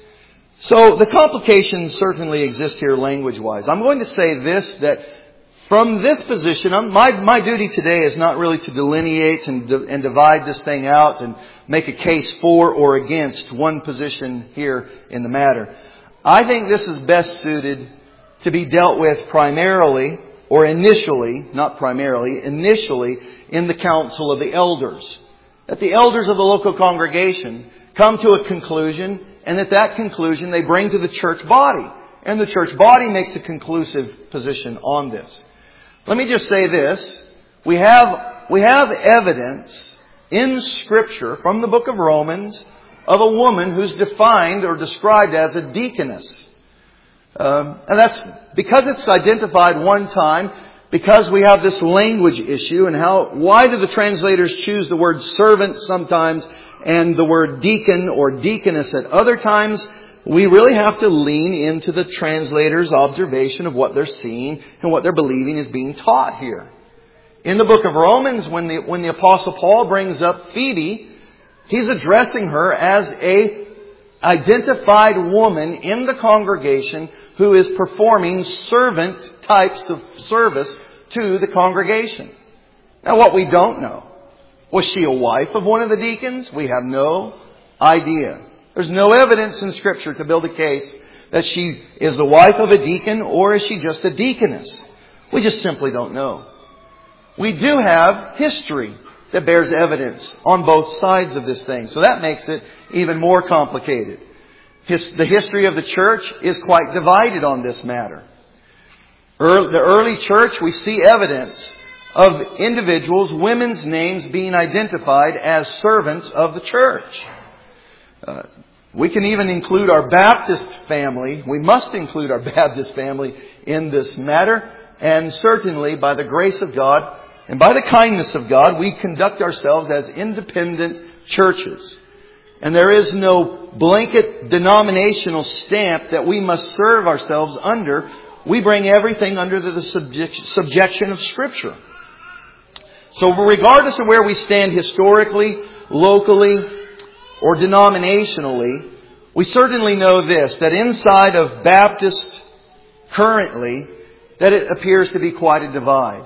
So the complications certainly exist here language-wise. I'm going to say this, that from this position, I'm, my, my duty today is not really to delineate and, and divide this thing out and make a case for or against one position here in the matter. I think this is best suited to be dealt with primarily, or initially, not primarily, initially in the council of the elders. That the elders of the local congregation come to a conclusion, and at that conclusion they bring to the church body. And the church body makes a conclusive position on this. Let me just say this. We have, we have evidence in Scripture from the book of Romans of a woman who's defined or described as a deaconess. Um, and that's because it's identified one time, because we have this language issue, and how, why do the translators choose the word servant sometimes and the word deacon or deaconess at other times? We really have to lean into the translator's observation of what they're seeing and what they're believing is being taught here. In the book of Romans, when the, when the Apostle Paul brings up Phoebe, he's addressing her as a identified woman in the congregation who is performing servant types of service to the congregation. Now, what we don't know, was she a wife of one of the deacons? We have no idea. There's no evidence in Scripture to build a case that she is the wife of a deacon, or is she just a deaconess? We just simply don't know. We do have history that bears evidence on both sides of this thing. So that makes it even more complicated. His, the history of the church is quite divided on this matter. Early, the early church, we see evidence of individuals, women's names being identified as servants of the church. Uh, we can even include our Baptist family. We must include our Baptist family in this matter. And certainly, by the grace of God and by the kindness of God, we conduct ourselves as independent churches. And there is no blanket denominational stamp that we must serve ourselves under. We bring everything under the subject, subjection of Scripture. So regardless of where we stand historically, locally, or denominationally, we certainly know this, that inside of Baptists currently, that it appears to be quite a divide.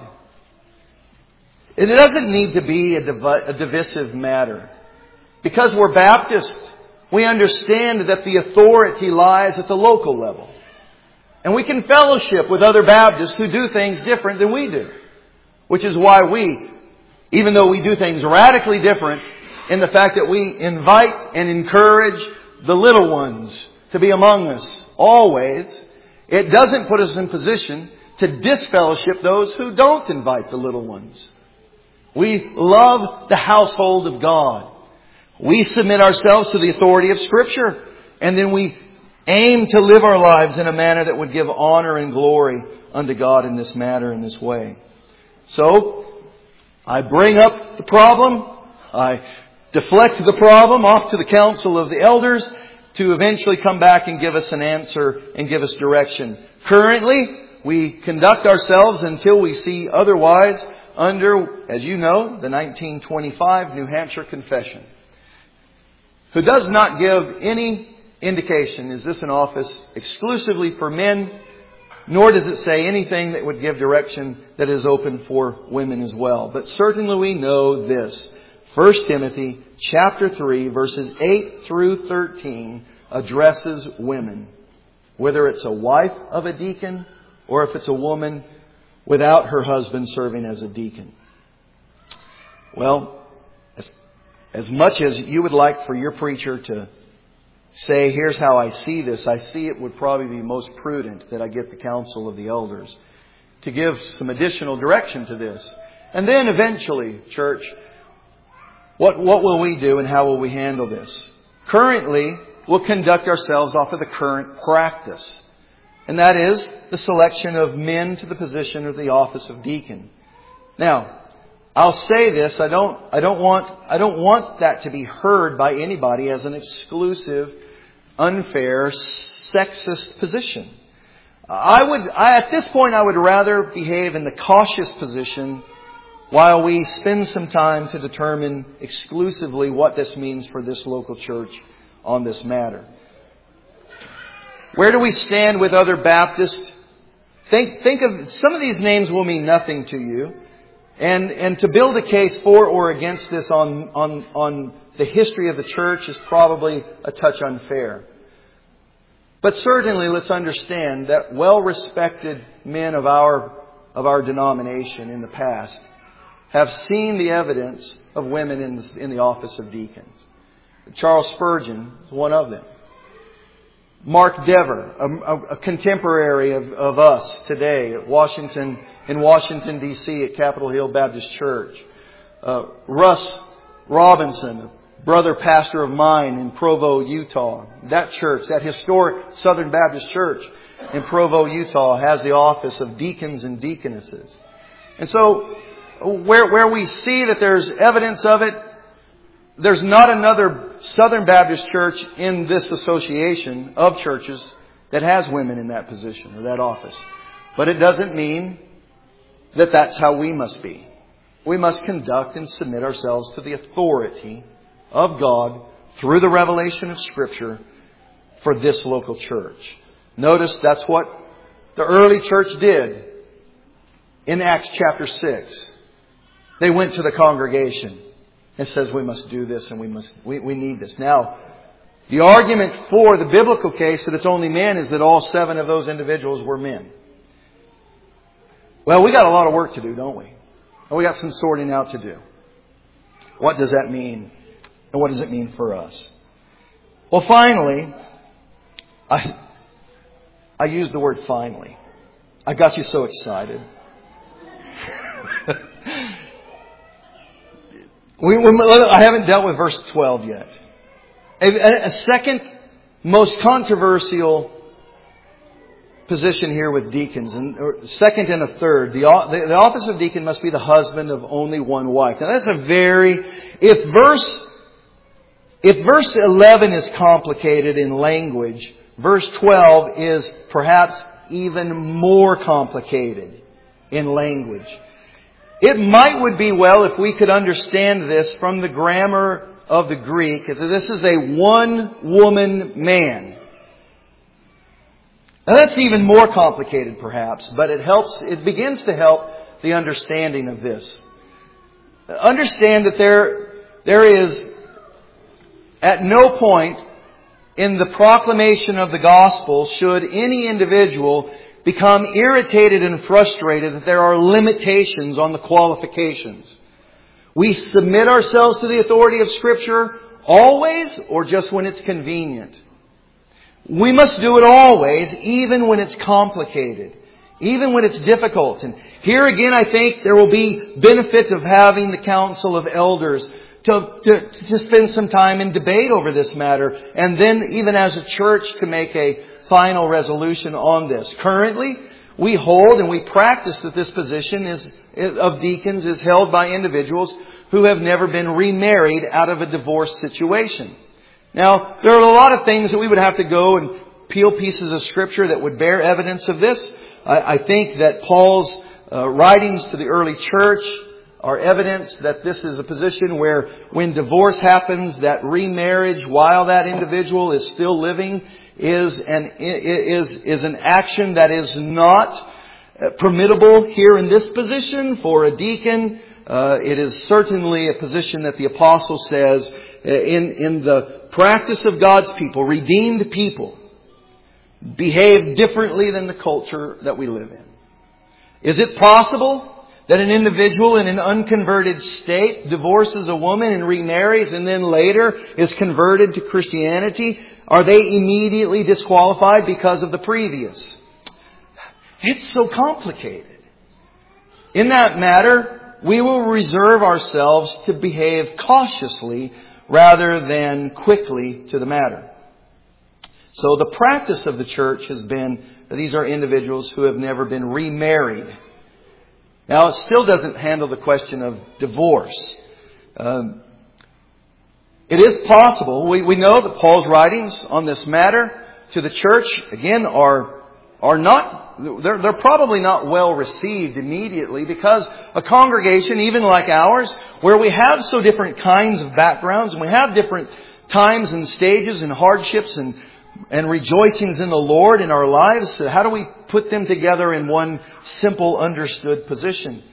It doesn't need to be a, divi- a divisive matter. Because we're Baptist, we understand that the authority lies at the local level. And we can fellowship with other Baptists who do things different than we do. Which is why we, even though we do things radically different, in the fact that we invite and encourage the little ones to be among us always, it doesn't put us in position to disfellowship those who don't invite the little ones. We love the household of God. We submit ourselves to the authority of Scripture, and then we aim to live our lives in a manner that would give honor and glory unto God in this matter, in this way. So, I bring up the problem. I deflect the problem off to the council of the elders to eventually come back and give us an answer and give us direction. Currently, we conduct ourselves until we see otherwise under, as you know, the nineteen twenty-five New Hampshire Confession, who does not give any indication, is this an office exclusively for men, nor does it say anything that would give direction that is open for women as well. But certainly we know this. First Timothy chapter three, verses eight through thirteen addresses women. Whether it's a wife of a deacon or if it's a woman without her husband serving as a deacon. Well, as, as much as you would like for your preacher to say, here's how I see this, I see it would probably be most prudent that I get the counsel of the elders to give some additional direction to this. And then eventually, church, what, what will we do and how will we handle this? Currently, we'll conduct ourselves off of the current practice. And that is the selection of men to the position of the office of deacon. Now, I'll say this, I don't, I don't want, I don't want that to be heard by anybody as an exclusive, unfair, sexist position. I would, I, at this point, I would rather behave in the cautious position while we spend some time to determine exclusively what this means for this local church on this matter. Where do we stand with other Baptists? Think, think of, some of these names will mean nothing to you. And, and to build a case for or against this on, on, on the history of the church is probably a touch unfair. But certainly let's understand that well-respected men of our, of our denomination in the past have seen the evidence of women in the, in the office of deacons. Charles Spurgeon is one of them. Mark Dever, a, a contemporary of, of us today at Washington, in Washington, D C at Capitol Hill Baptist Church. Uh, Russ Robinson, a brother pastor of mine in Provo, Utah. That church, that historic Southern Baptist Church in Provo, Utah, has the office of deacons and deaconesses. And so, where, where we see that there's evidence of it, there's not another Southern Baptist church in this association of churches that has women in that position or that office. But it doesn't mean that that's how we must be. We must conduct and submit ourselves to the authority of God through the revelation of Scripture for this local church. Notice that's what the early church did in Acts chapter six. They went to the congregation. It says we must do this and we must we, we need this. Now, the argument for the biblical case that it's only men is that all seven of those individuals were men. Well, we got a lot of work to do, don't we? And we got some sorting out to do. What does that mean? And what does it mean for us? Well, finally, I I use the word finally. I got you so excited. We, we, I haven't dealt with verse twelve yet. A, a second most controversial position here with deacons, and or second and a third. The, the, the office of deacon must be the husband of only one wife. Now that's a very, if verse, if verse eleven is complicated in language, verse twelve is perhaps even more complicated in language. It might would be well if we could understand this from the grammar of the Greek, that this is a one-woman man. Now that's even more complicated perhaps, but it helps, it begins to help the understanding of this. Understand that there, there is at no point in the proclamation of the gospel should any individual become irritated and frustrated that there are limitations on the qualifications. We submit ourselves to the authority of Scripture always or just when it's convenient. We must do it always, even when it's complicated, even when it's difficult. And here again, I think there will be benefits of having the council of elders to, to, to spend some time in debate over this matter, and then even as a church to make a final resolution on this. Currently, we hold and we practice that this position is of deacons is held by individuals who have never been remarried out of a divorce situation. Now, there are a lot of things that we would have to go and peel pieces of Scripture that would bear evidence of this. I, I think that Paul's uh, writings to the early church are evidence that this is a position where when divorce happens, that remarriage while that individual is still living is an, is, is an action that is not permittable here in this position for a deacon. Uh, it is certainly a position that the apostle says in, in the practice of God's people, redeemed people, behave differently than the culture that we live in. Is it possible that an individual in an unconverted state divorces a woman and remarries and then later is converted to Christianity? Are they immediately disqualified because of the previous? It's so complicated. In that matter, we will reserve ourselves to behave cautiously rather than quickly to the matter. So the practice of the church has been that these are individuals who have never been remarried. Now, it still doesn't handle the question of divorce. Um, it is possible. We, we know that Paul's writings on this matter to the church, again, are are not, they're, they're probably not well received immediately, because a congregation, even like ours, where we have so different kinds of backgrounds and we have different times and stages and hardships and and rejoicings in the Lord in our lives, how do we put them together in one simple, understood position?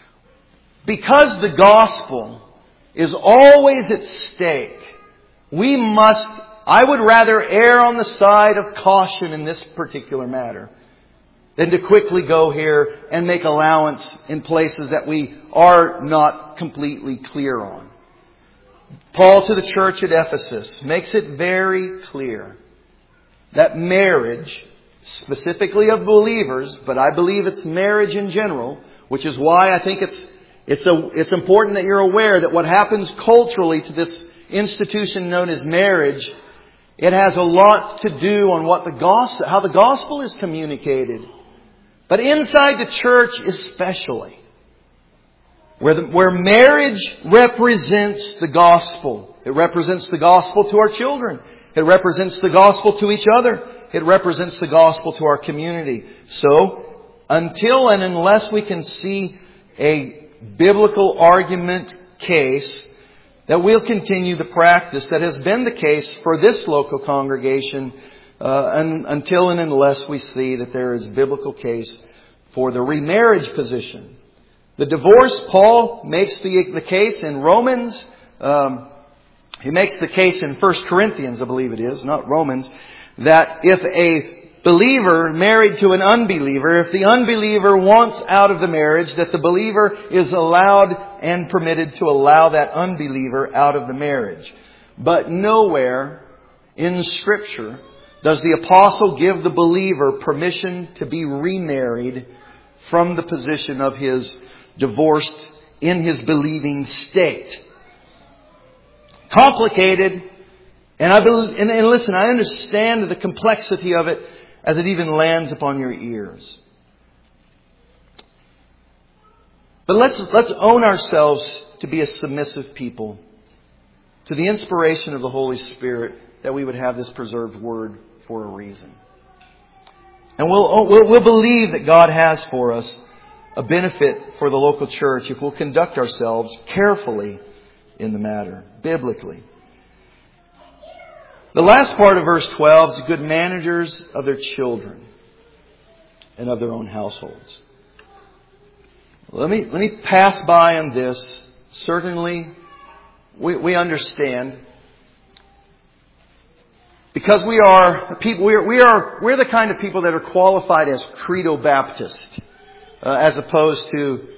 Because the gospel is always at stake, we must, I would rather err on the side of caution in this particular matter than to quickly go here and make allowance in places that we are not completely clear on. Paul to the church at Ephesus makes it very clear that marriage, specifically of believers, but I believe it's marriage in general, which is why I think it's it's a it's important that you're aware that what happens culturally to this institution known as marriage, it has a lot to do on what the gospel, how the gospel is communicated. But inside the church especially, where the, where marriage represents the gospel, it represents the gospel to our children. It represents the gospel to each other. It represents the gospel to our community. So, until and unless we can see a biblical argument case, that we'll continue the practice that has been the case for this local congregation uh, un, until and unless we see that there is a biblical case for the remarriage position. The divorce, Paul makes the, the case in Romans. Um, He makes the case in First Corinthians, I believe it is, not Romans, that if a believer married to an unbeliever, if the unbeliever wants out of the marriage, that the believer is allowed and permitted to allow that unbeliever out of the marriage. But nowhere in Scripture does the apostle give the believer permission to be remarried from the position of his divorced in his believing state. Complicated, and I believe, and, and listen, I understand the complexity of it as it even lands upon your ears. But let's let's own ourselves to be a submissive people to the inspiration of the Holy Spirit, that we would have this preserved word for a reason. And we'll we'll, we'll believe that God has for us a benefit for the local church if we'll conduct ourselves carefully in the matter, biblically. The last part of verse twelve is good managers of their children and of their own households. Let me let me pass by on this. Certainly, we, we understand, because we are people. We are we are we're the kind of people that are qualified as Credo Baptist, uh, as opposed to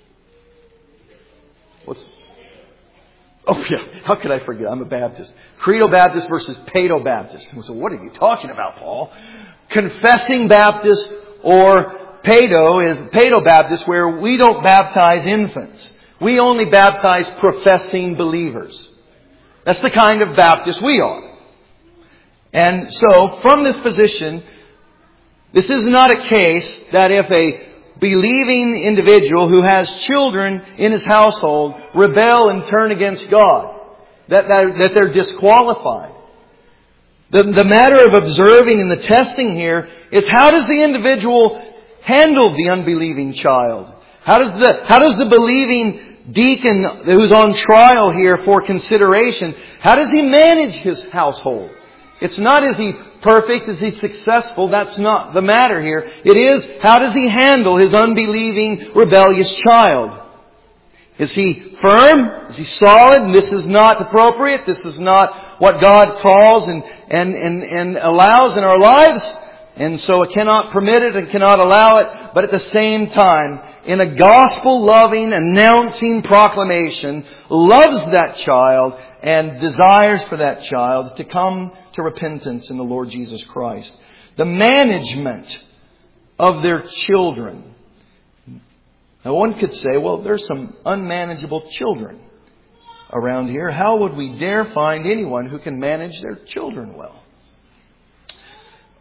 what's. Oh yeah, how could I forget? I'm a Baptist. Credo Baptist versus Paedo Baptist. So what are you talking about, Paul? Confessing Baptist or Paedo is Paedo Baptist, where we don't baptize infants. We only baptize professing believers. That's the kind of Baptist we are. And so, from this position, this is not a case that if a believing individual who has children in his household rebel and turn against God, that, that, that they're disqualified. The, the matter of observing and the testing here is, how does the individual handle the unbelieving child? How does the, how does the believing deacon who's on trial here for consideration, how does he manage his household? It's not, is he perfect, is he successful? That's not the matter here. It is, how does he handle his unbelieving, rebellious child? Is he firm? Is he solid? This is not appropriate. This is not what God calls and, and, and, and allows in our lives. And so it cannot permit it and cannot allow it. But at the same time, in a gospel-loving, announcing proclamation, loves that child and desires for that child to come to repentance in the Lord Jesus Christ. The management of their children. Now one could say, well, there's some unmanageable children around here. How would we dare find anyone who can manage their children well?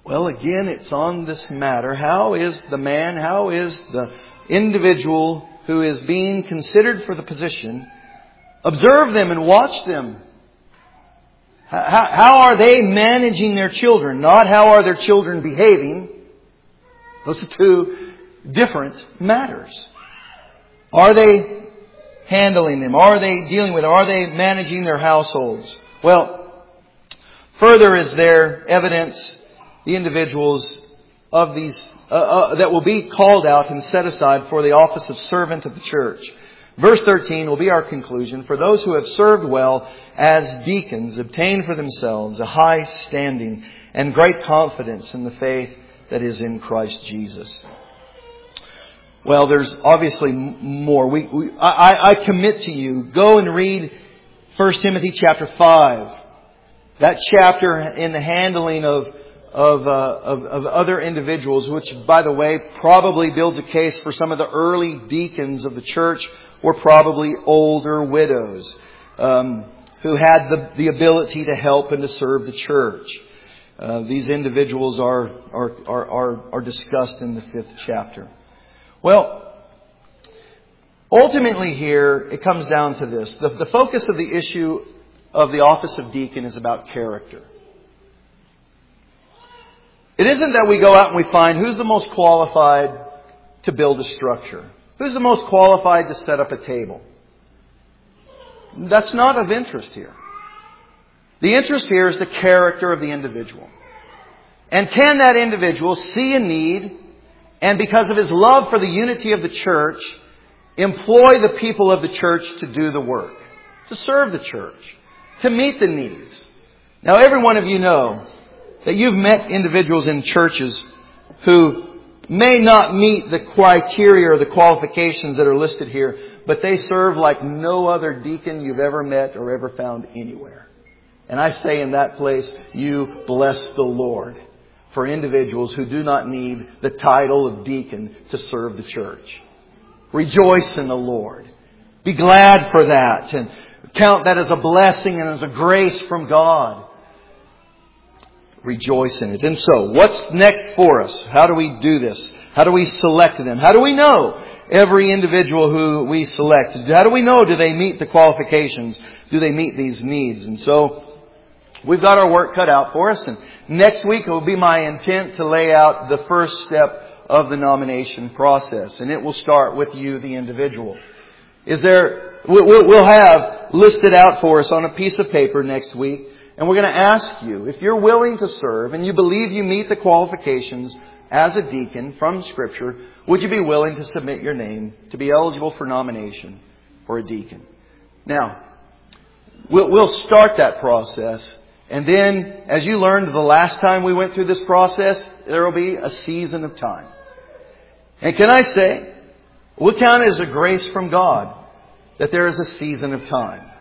Well, again, it's on this matter. How is the man, how is the individual who is being considered for the position, observe them and watch them. How, how are they managing their children? Not how are their children behaving. Those are two different matters. Are they handling them? Are they dealing with them? Are they managing their households? Well, further is there evidence, the individuals of these uh, uh, that will be called out and set aside for the office of servant of the church. Verse thirteen will be our conclusion. For those who have served well as deacons obtain for themselves a high standing and great confidence in the faith that is in Christ Jesus. Well, there's obviously more. We, we, I, I commit to you, go and read First Timothy chapter five. That chapter in the handling of Of, uh, of of other individuals, which, by the way, probably builds a case for some of the early deacons of the church were probably older widows um, who had the, the ability to help and to serve the church. Uh, these individuals are, are are are are discussed in the fifth chapter. Well, ultimately here it comes down to this: the, the focus of the issue of the office of deacon is about character. It isn't that we go out and we find who's the most qualified to build a structure. Who's the most qualified to set up a table. That's not of interest here. The interest here is the character of the individual. And can that individual see a need and, because of his love for the unity of the church, employ the people of the church to do the work, to serve the church, to meet the needs. Now, every one of you know that you've met individuals in churches who may not meet the criteria or the qualifications that are listed here, but they serve like no other deacon you've ever met or ever found anywhere. And I say in that place, you bless the Lord for individuals who do not need the title of deacon to serve the church. Rejoice in the Lord. Be glad for that and count that as a blessing and as a grace from God. Rejoice in it. And so, what's next for us? How do we do this? How do we select them? How do we know every individual who we select? How do we know, do they meet the qualifications? Do they meet these needs? And so, we've got our work cut out for us. And next week it will be my intent to lay out the first step of the nomination process. And it will start with you, the individual. Is there, we'll have listed out for us on a piece of paper next week. And we're going to ask you, if you're willing to serve and you believe you meet the qualifications as a deacon from Scripture, would you be willing to submit your name to be eligible for nomination for a deacon? Now, we'll, we'll start that process. And then, as you learned the last time we went through this process, there will be a season of time. And can I say, we'll count it as a grace from God that there is a season of time.